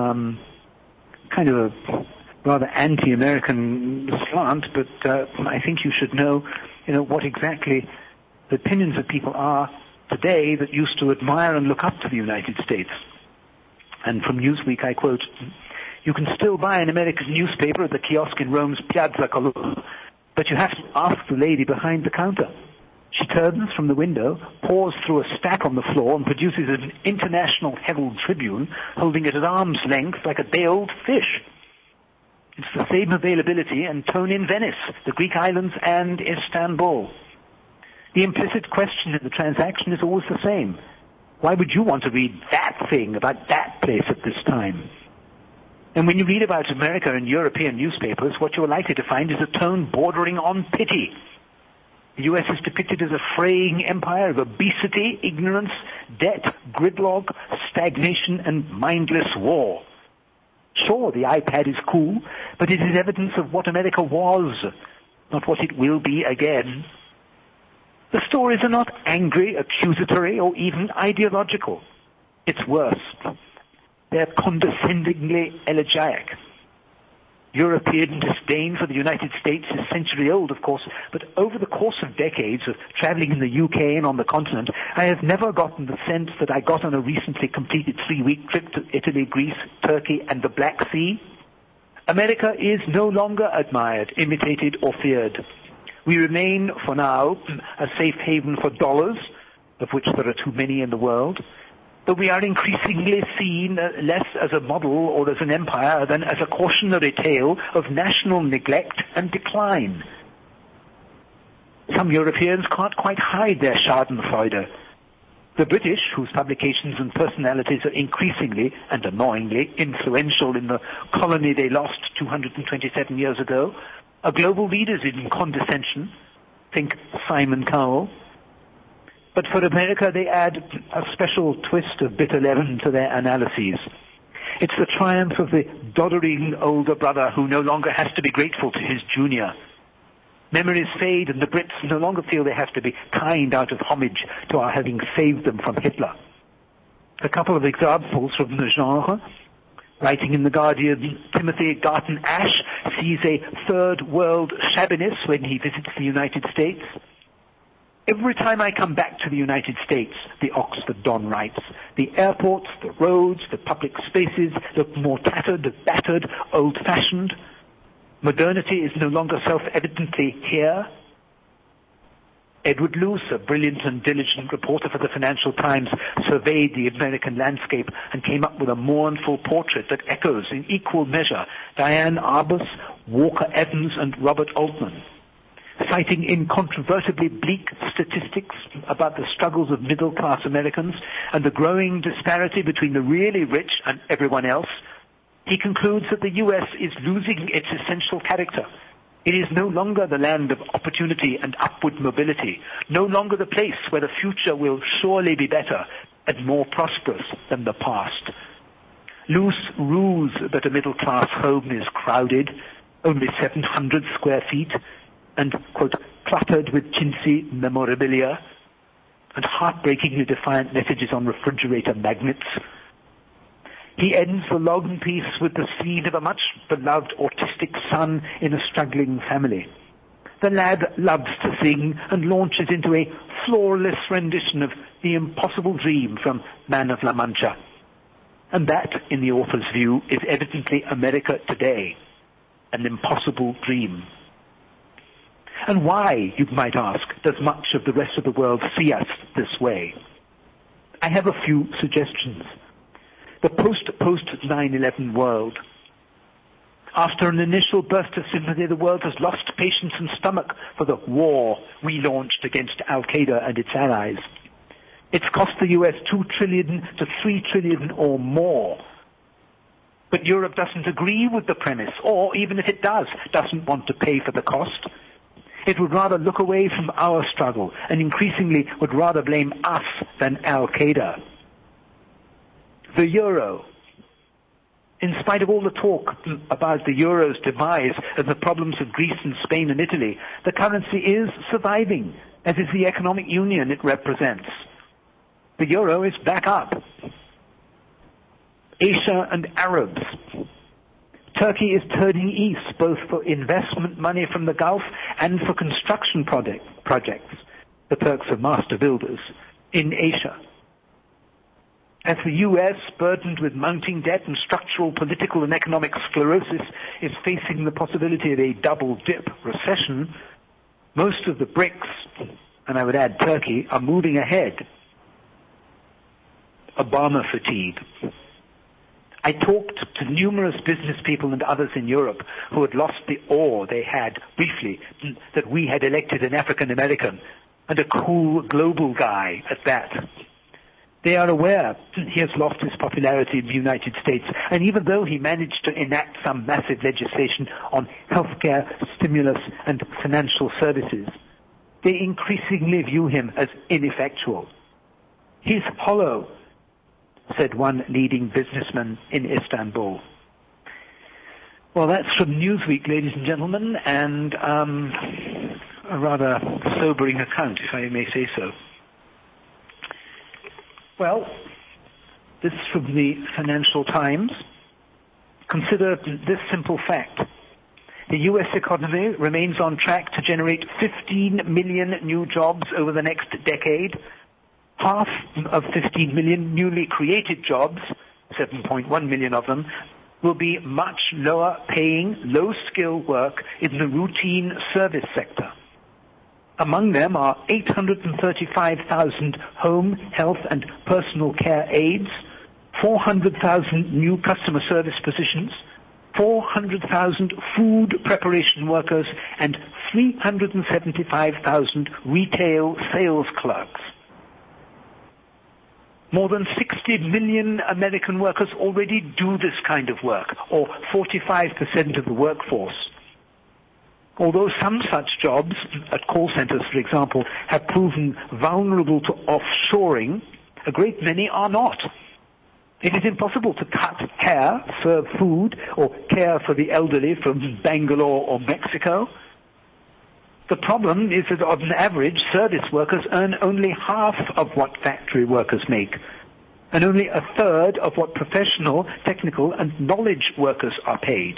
Kind of a rather anti-American slant, but I think you should know, what exactly the opinions of people are today that used to admire and look up to the United States. And from Newsweek, I quote, "You can still buy an American newspaper at the kiosk in Rome's Piazza Colonna, but you have to ask the lady behind the counter. She turns from the window, paws through a stack on the floor, and produces an International Herald Tribune, holding it at arm's length like a day-old fish. It's the same availability and tone in Venice, the Greek islands, and Istanbul. The implicit question in the transaction is always the same. Why would you want to read that thing about that place at this time? And when you read about America in European newspapers, what you're likely to find is a tone bordering on pity. The U.S. is depicted as a fraying empire of obesity, ignorance, debt, gridlock, stagnation, and mindless war. Sure, the iPad is cool, but it is evidence of what America was, not what it will be again. The stories are not angry, accusatory, or even ideological. It's worse. They're condescendingly elegiac. European disdain for the United States is century-old, of course, but over the course of decades of traveling in the UK and on the continent, I have never gotten the sense that I got on a recently completed 3-week trip to Italy, Greece, Turkey, and the Black Sea. America is no longer admired, imitated, or feared. We remain, for now, a safe haven for dollars, of which there are too many in the world, but we are increasingly seen less as a model or as an empire than as a cautionary tale of national neglect and decline. Some Europeans can't quite hide their schadenfreude. The British, whose publications and personalities are increasingly and annoyingly influential in the colony they lost 227 years ago, are global leaders in condescension. Think Simon Cowell. But for America, they add a special twist of bitter leaven to their analyses. It's the triumph of the doddering older brother who no longer has to be grateful to his junior. Memories fade, and the Brits no longer feel they have to be kind out of homage to our having saved them from Hitler. A couple of examples from the genre. Writing in The Guardian, Timothy Garton Ash sees a third world shabbiness when he visits the United States. Every time I come back to the United States, the Oxford Don writes, the airports, the roads, the public spaces look more tattered, battered, old-fashioned. Modernity is no longer self-evidently here. Edward Luce, a brilliant and diligent reporter for the Financial Times, surveyed the American landscape and came up with a mournful portrait that echoes in equal measure Diane Arbus, Walker Evans, and Robert Altman. Citing incontrovertibly bleak statistics about the struggles of middle-class Americans and the growing disparity between the really rich and everyone else, he concludes that the U.S. is losing its essential character. It is no longer the land of opportunity and upward mobility, no longer the place where the future will surely be better and more prosperous than the past. Luce rues that a middle-class home is crowded, only 700 square feet, and, quote, cluttered with chintzy memorabilia, and heartbreakingly defiant messages on refrigerator magnets. He ends the long piece with the scene of a much-beloved autistic son in a struggling family. The lad loves to sing and launches into a flawless rendition of The Impossible Dream from Man of La Mancha. And that, in the author's view, is evidently America today, an impossible dream. And why, you might ask, does much of the rest of the world see us this way? I have a few suggestions. The post-9/11 world. After an initial burst of sympathy, the world has lost patience and stomach for the war we launched against Al-Qaeda and its allies. It's cost the US $2 trillion to $3 trillion or more. But Europe doesn't agree with the premise, or even if it does, doesn't want to pay for the cost. It would rather look away from our struggle and increasingly would rather blame us than Al-Qaeda. The euro. In spite of all the talk about the euro's demise and the problems of Greece and Spain and Italy, the currency is surviving, as is the economic union it represents. The euro is back up. Asia and Arabs. Turkey is turning east, both for investment money from the Gulf and for construction projects. The Turks are master builders in Asia. As the U.S., burdened with mounting debt and structural political and economic sclerosis, is facing the possibility of a double-dip recession, most of the BRICS, and I would add Turkey, are moving ahead. Obama fatigue. I talked to numerous business people and others in Europe who had lost the awe they had, briefly, that we had elected an African American, and a cool global guy at that. They are aware he has lost his popularity in the United States, and even though he managed to enact some massive legislation on healthcare, stimulus, and financial services, they increasingly view him as ineffectual. He's hollow, said one leading businessman in Istanbul. Well, that's from Newsweek, ladies and gentlemen, and a rather sobering account, if I may say so. Well, this from the Financial Times. Consider this simple fact. The U.S. economy remains on track to generate 15 million new jobs over the next decade. Half of 15 million newly created jobs, 7.1 million of them, will be much lower paying, low-skill work in the routine service sector. Among them are 835,000 home, health, and personal care aides, 400,000 new customer service positions, 400,000 food preparation workers, and 375,000 retail sales clerks. More than 60 million American workers already do this kind of work, or 45% of the workforce. Although some such jobs, at call centers, for example, have proven vulnerable to offshoring, a great many are not. It is impossible to cut hair, serve food, or care for the elderly from Bangalore or Mexico. The problem is that on average, service workers earn only half of what factory workers make, and only a third of what professional, technical, and knowledge workers are paid.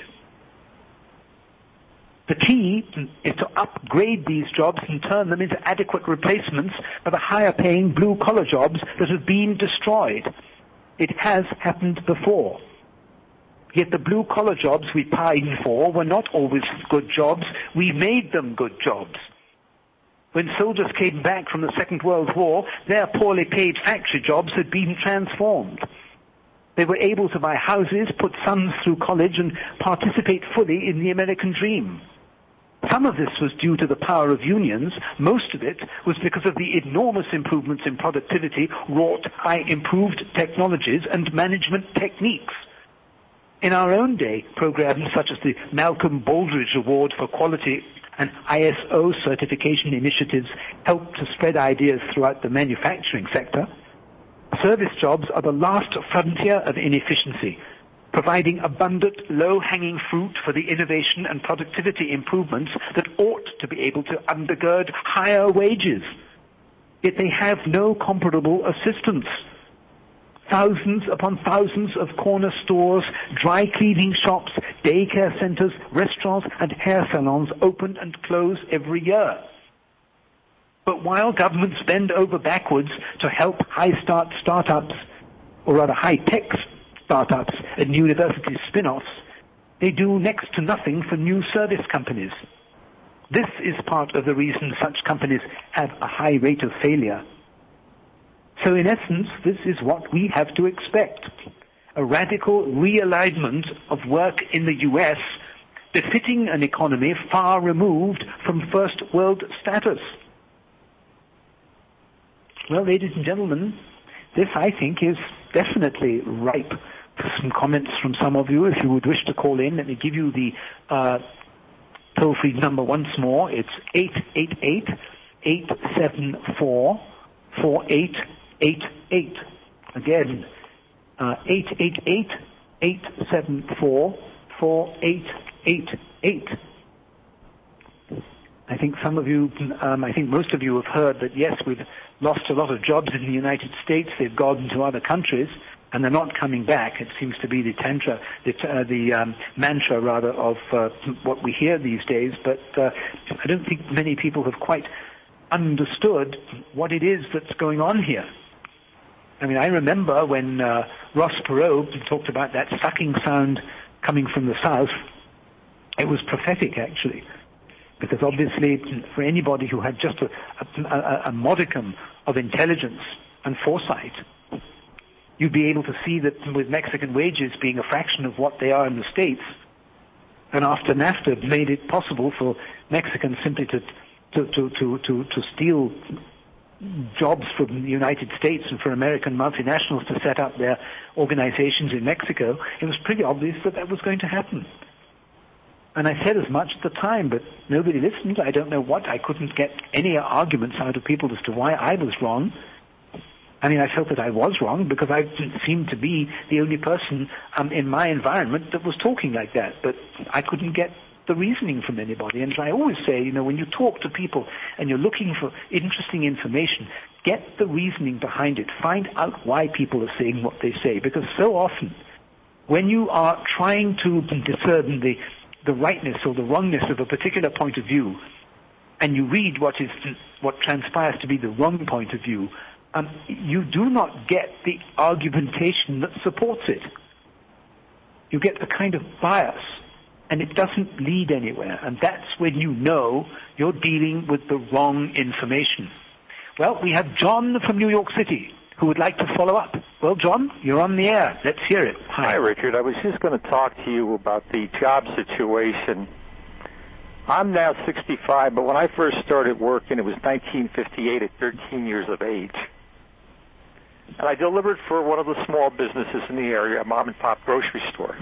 The key is to upgrade these jobs and turn them into adequate replacements for the higher-paying blue-collar jobs that have been destroyed. It has happened before. Yet the blue-collar jobs we pined for were not always good jobs. We made them good jobs. When soldiers came back from the Second World War, their poorly paid factory jobs had been transformed. They were able to buy houses, put sons through college, and participate fully in the American dream. Some of this was due to the power of unions. Most of it was because of the enormous improvements in productivity wrought by improved technologies and management techniques. In our own day, programs such as the Malcolm Baldrige Award for Quality and ISO certification initiatives help to spread ideas throughout the manufacturing sector. Service jobs are the last frontier of inefficiency, providing abundant, low-hanging fruit for the innovation and productivity improvements that ought to be able to undergird higher wages. Yet they have no comparable assistance. Thousands upon thousands of corner stores, dry cleaning shops, daycare centers, restaurants, and hair salons open and close every year. But while governments bend over backwards to help high-tech startups and university spin-offs, they do next to nothing for new service companies. This is part of the reason such companies have a high rate of failure. So in essence, this is what we have to expect: a radical realignment of work in the U.S. befitting an economy far removed from first world status. Well, ladies and gentlemen, this, I think, is definitely ripe for some comments from some of you. If you would wish to call in, let me give you the toll-free number once more. It's 888-874-4888. Again, 888-874-4888. I think some of you, I think most of you have heard that, yes, we've lost a lot of jobs in the United States. They've gone to other countries, and they're not coming back. It seems to be the mantra of what we hear these days. But I don't think many people have quite understood what it is that's going on here. I mean, I remember when Ross Perot talked about that sucking sound coming from the south. It was prophetic, actually. Because obviously, for anybody who had just a modicum of intelligence and foresight, you'd be able to see that with Mexican wages being a fraction of what they are in the States, and after NAFTA made it possible for Mexicans simply to steal jobs from the United States and for American multinationals to set up their organizations in Mexico, it was pretty obvious that that was going to happen. And I said as much at the time, but nobody listened. I don't know what. I couldn't get any arguments out of people as to why I was wrong. I mean, I felt that I was wrong because I seemed to be the only person in my environment that was talking like that. But I couldn't get the reasoning from anybody. And as I always say, when you talk to people and you're looking for interesting information, get the reasoning behind it. Find out why people are saying what they say. Because so often, when you are trying to discern the rightness or the wrongness of a particular point of view, and you read what transpires to be the wrong point of view, you do not get the argumentation that supports it. You get a kind of bias, and it doesn't lead anywhere. And that's when you know you're dealing with the wrong information. Well, we have John from New York City who would like to follow up. Well, John, you're on the air. Let's hear it. Hi, Richard. I was just going to talk to you about the job situation. I'm now 65, but when I first started working, it was 1958 at 13 years of age. And I delivered for one of the small businesses in the area, a mom-and-pop grocery store.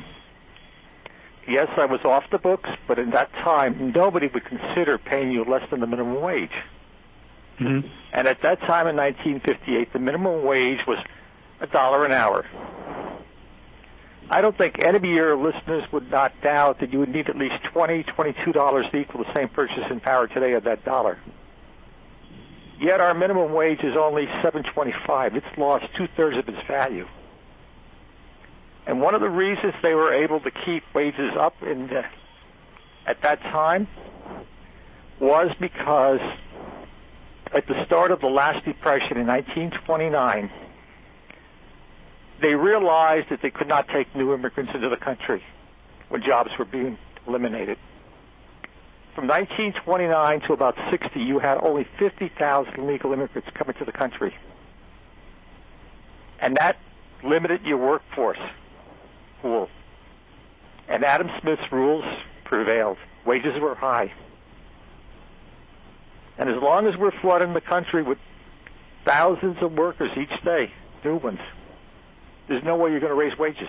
Yes, I was off the books, but in that time, nobody would consider paying you less than the minimum wage. Mm-hmm. And at that time in 1958, the minimum wage was $1 an hour. I don't think any of your listeners would not doubt that you would need at least $20, $22 to equal the same purchasing power today of that dollar. Yet our minimum wage is only $7.25. It's lost 2/3 of its value. And one of the reasons they were able to keep wages up at that time was because at the start of the last depression in 1929, they realized that they could not take new immigrants into the country when jobs were being eliminated. From 1929 to about 60, you had only 50,000 legal immigrants coming to the country. And that limited your workforce pool. And Adam Smith's rules prevailed. Wages were high. And as long as we're flooding the country with thousands of workers each day, new ones, there's no way you're going to raise wages.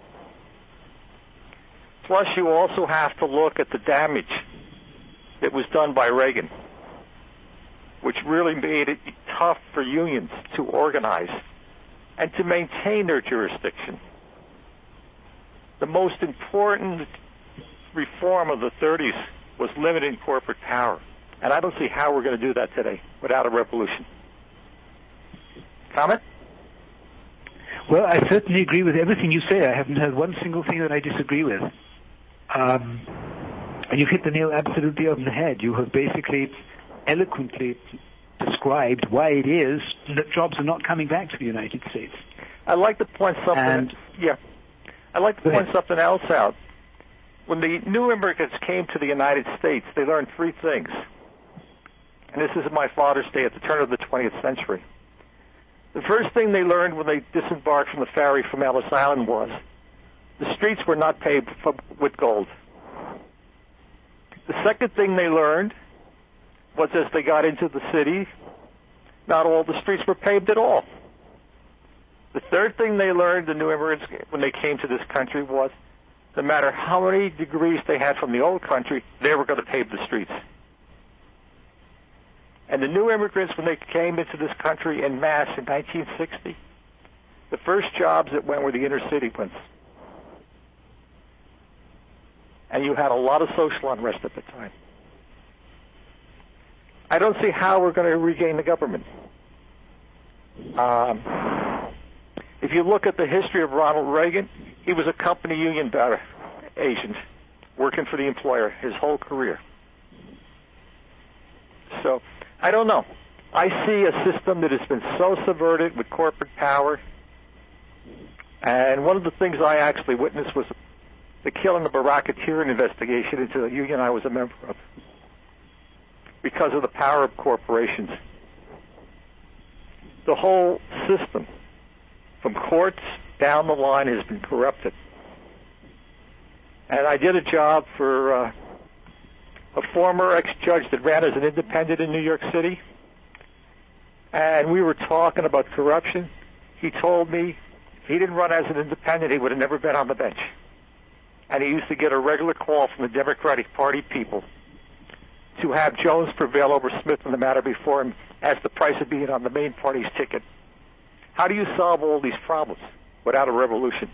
Plus, you also have to look at the damage that was done by Reagan, which really made it tough for unions to organize and to maintain their jurisdiction. The most important reform of the 30s was limiting corporate power. And I don't see how we're going to do that today without a revolution. Comment? Well, I certainly agree with everything you say. I haven't heard one single thing that I disagree with. And you've hit the nail absolutely on the head. You have basically eloquently described why it is that jobs are not coming back to the United States. I'd like to point something. I'd like to point something else out. When the new immigrants came to the United States, they learned three things. And this is my Father's Day at the turn of the 20th century. The first thing they learned when they disembarked from the ferry from Ellis Island was the streets were not paved with gold. The second thing they learned was as they got into the city, not all the streets were paved at all. The third thing they learned, the new immigrants, when they came to this country, was no matter how many degrees they had from the old country, they were going to pave the streets. And the new immigrants, when they came into this country en masse in 1960, the first jobs that went were the inner city ones. And you had a lot of social unrest at the time. I don't see how we're going to regain the government. If you look at the history of Ronald Reagan, he was a company union agent working for the employer his whole career. So, I don't know. I see a system that has been so subverted with corporate power. And one of the things I actually witnessed was the killing of a racketeering investigation into a union I was a member of because of the power of corporations. The whole system, from courts down the line, has been corrupted. And I did a job for a former ex-judge that ran as an independent in New York City. And we were talking about corruption. He told me if he didn't run as an independent, he would have never been on the bench. And he used to get a regular call from the Democratic Party people to have Jones prevail over Smith in the matter before him as the price of being on the main party's ticket. How do you solve all these problems without a revolution?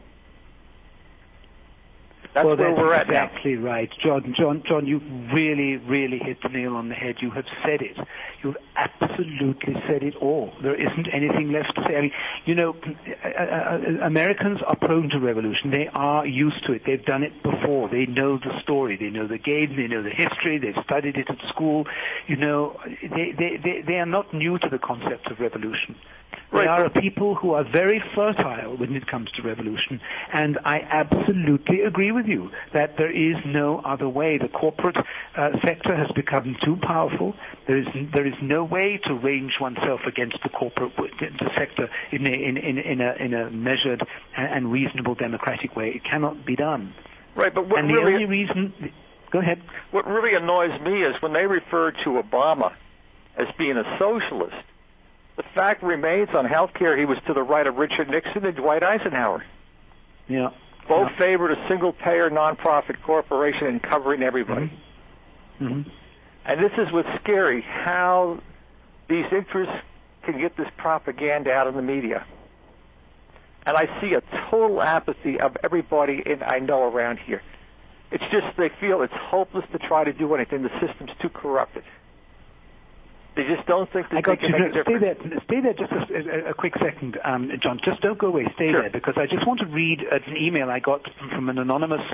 That's where we're at now. Exactly right. John, you really, really hit the nail on the head. You have said it. You've absolutely said it all. There isn't anything left to say. I mean, you know, Americans are prone to revolution. They are used to it. They've done it before. They know the story. They know the game. They know the history. They've studied it at school. You know, they are not new to the concept of revolution. They are a people who are very fertile when it comes to revolution. And I absolutely agree with you that there is no other way. The corporate sector has become too powerful. There is no way to range oneself against the corporate sector in a measured and reasonable democratic way. It cannot be done. Right, but the only reason... Go ahead. What really annoys me is when they refer to Obama as being a socialist, the fact remains on health care he was to the right of Richard Nixon and Dwight Eisenhower. Yeah. Both favored a single-payer nonprofit corporation and covering everybody. Mm-hmm. And this is what's scary, how these interests can get this propaganda out in the media. And I see a total apathy of everybody I know around here. It's just they feel it's hopeless to try to do anything. The system's too corrupted. They just don't think that they can make a difference. Stay there just a quick second, John. Just don't go away. Stay there, because I just want to read an email I got from an anonymous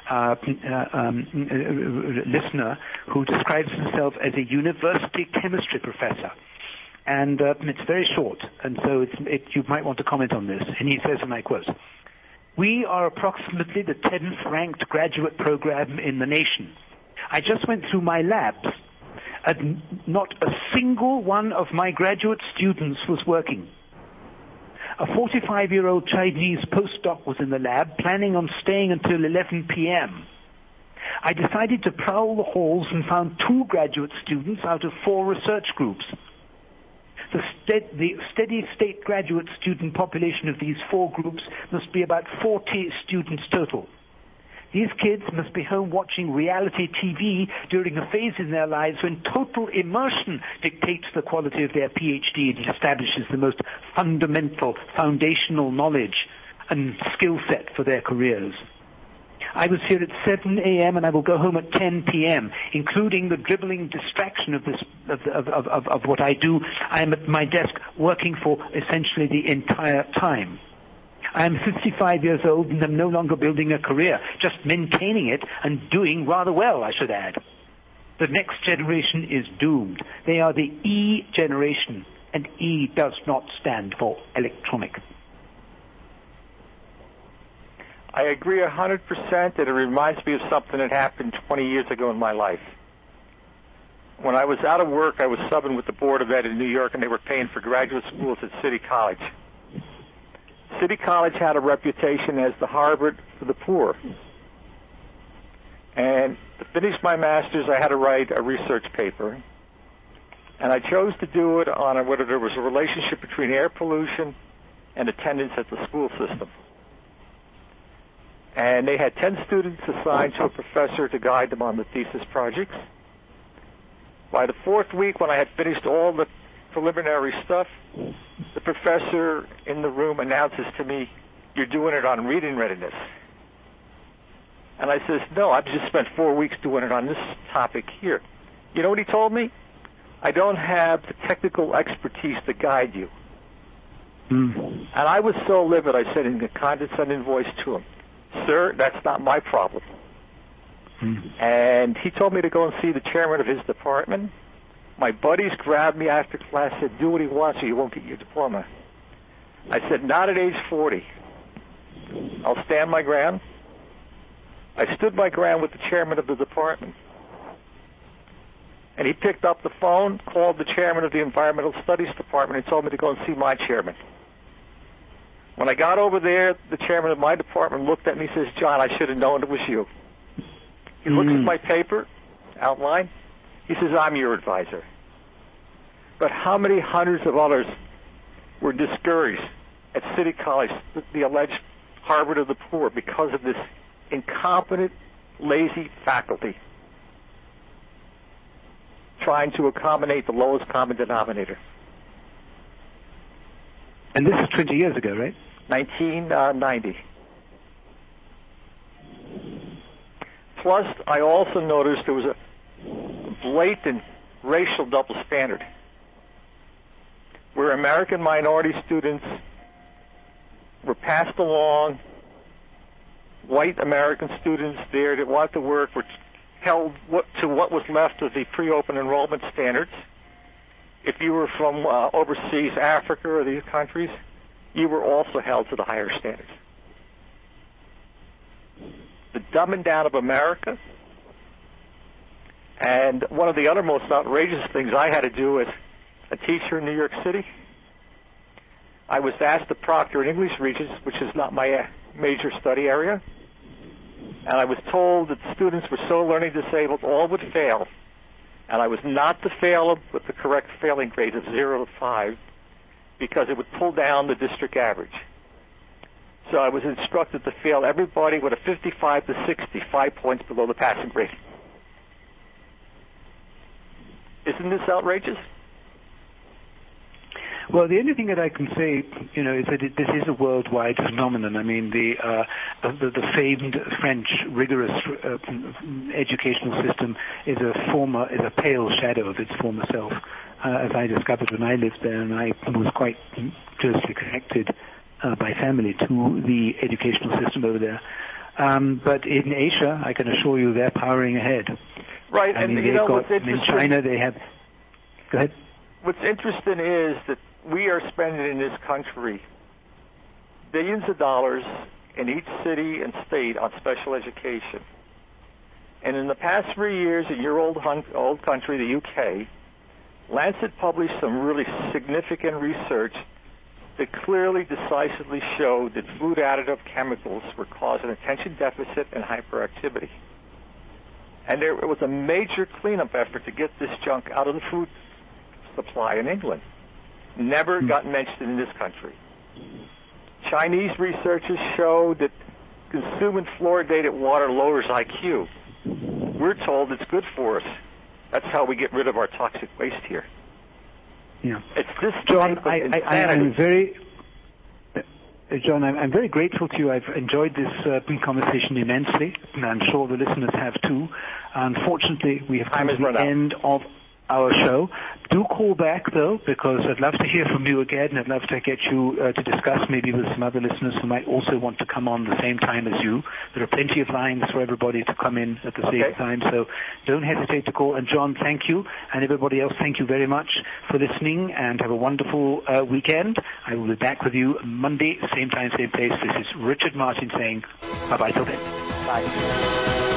listener who describes himself as a university chemistry professor. And it's very short, and so you might want to comment on this. And he says, and I quote, "We are approximately the 10th ranked graduate program in the nation. I just went through my labs, and not a single one of my graduate students was working. A 45-year-old Chinese postdoc was in the lab, planning on staying until 11 p.m. I decided to prowl the halls and found 2 graduate students out of 4 research groups. The steady-state graduate student population of these 4 groups must be about 40 students total. These kids must be home watching reality TV during a phase in their lives when total immersion dictates the quality of their PhD and establishes the most fundamental, foundational knowledge and skill set for their careers. I was here at 7 a.m. and I will go home at 10 p.m., including the dribbling distraction of what I do. I am at my desk working for essentially the entire time. I am 55 years old and am no longer building a career, just maintaining it and doing rather well, I should add. The next generation is doomed. They are the E generation, and E does not stand for electronic." I agree 100%, and it reminds me of something that happened 20 years ago in my life. When I was out of work, I was subbing with the Board of Ed in New York, and they were paying for graduate schools at City College. City College had a reputation as the Harvard for the poor. And to finish my master's, I had to write a research paper. And I chose to do it on whether there was a relationship between air pollution and attendance at the school system. And they had 10 students assigned to a professor to guide them on the thesis projects. By the 4th week, when I had finished all the preliminary stuff, the professor in the room announces to me, "You're doing it on reading readiness." And I says, "No, I've just spent 4 weeks doing it on this topic here." You know what he told me? "I don't have the technical expertise to guide you." And I was so livid, I said in a condescending voice to him, "Sir, that's not my problem." And he told me to go and see the chairman of his department. My buddies grabbed me after class and said, "Do what he wants or you won't get your diploma." I said, "Not at age 40. I'll stand my ground." I stood my ground with the chairman of the department. And he picked up the phone, called the chairman of the environmental studies department, and told me to go and see my chairman. When I got over there, the chairman of my department looked at me and says, "John, I should have known it was you." He looks at my paper, outline. He says, "I'm your advisor." But how many hundreds of others were discouraged at City College, the alleged Harvard of the poor, because of this incompetent, lazy faculty trying to accommodate the lowest common denominator? And this is 20 years ago, right? 1990. Plus, I also noticed there was a blatant racial double standard where American minority students were passed along, white American students there that wanted to work were held to what was left of the pre-open enrollment standards. If you were from overseas, Africa or these countries, you were also held to the higher standards. The dumbing down of America. And one of the other most outrageous things I had to do as a teacher in New York City, I was asked to proctor an English Regents, which is not my major study area, and I was told that students were so learning disabled, all would fail, and I was not to fail them with the correct failing grade of 0 to 5 because it would pull down the district average. So I was instructed to fail everybody with a 55 to 60, 5 points below the passing grade. Isn't this outrageous? Well, the only thing that I can say, is that this is a worldwide phenomenon. I mean, the famed French rigorous educational system is a pale shadow of its former self, as I discovered when I lived there, and I was quite closely connected by family to the educational system over there. But in Asia, I can assure you, they're powering ahead. Right, I mean, in China they have. Go ahead. What's interesting is that we are spending in this country billions of dollars in each city and state on special education. And in the past 3 years in your old country, the UK, Lancet published some really significant research that clearly, decisively showed that food additive chemicals were causing attention deficit and hyperactivity. And there was a major cleanup effort to get this junk out of the food supply in England. Never got mentioned in this country. Chinese researchers show that consuming fluoridated water lowers IQ. We're told it's good for us. That's how we get rid of our toxic waste here. Yeah. It's this John, I'm very grateful to you. I've enjoyed this conversation immensely, and I'm sure the listeners have too. Unfortunately, we have come to the end of our show. Do call back, though, because I'd love to hear from you again. I'd love to get you to discuss maybe with some other listeners who might also want to come on the same time as you. There are plenty of lines for everybody to come in at the same time, so don't hesitate to call. And John, thank you, and everybody else, thank you very much for listening, and have a wonderful weekend. I will be back with you Monday, same time, same place. This is Richard Martin saying bye-bye till then. Bye.